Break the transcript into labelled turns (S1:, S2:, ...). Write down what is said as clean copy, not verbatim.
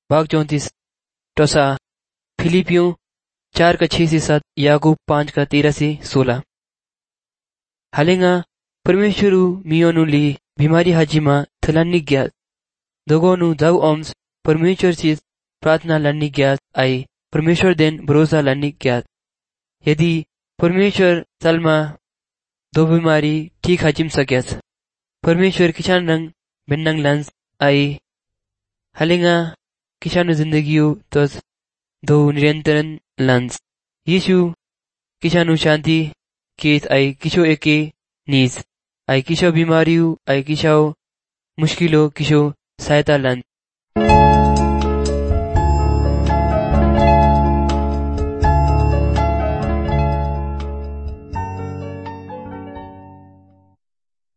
S1: भाग 34 टोसा फिलिपियों 4:6-7 याकूब 5:13-16। हालेंगा परमेश्वरू मियोनु ली बीमारी हाजिमा थलानी ग्यात दोगोनु जाऊ ओम्स परमेश्वर चीज प्रार्थना लानी ग्यात आई परमेश्वर देन भरोसा लानी ग्यात। यदि परमेश्वर सालमा दो बीमारी ठीक हाजिम सक्याच परमेश्वर किसान रंग बिन्नंग लंस आई हालेंगा किसानु जिंदगियों तो दो निरंतरन lens Yeshu किसानु Shanti case I किशो एके नीस आई किशो बीमारियों आई किशो मुश्किलों किशो सहायता लंस।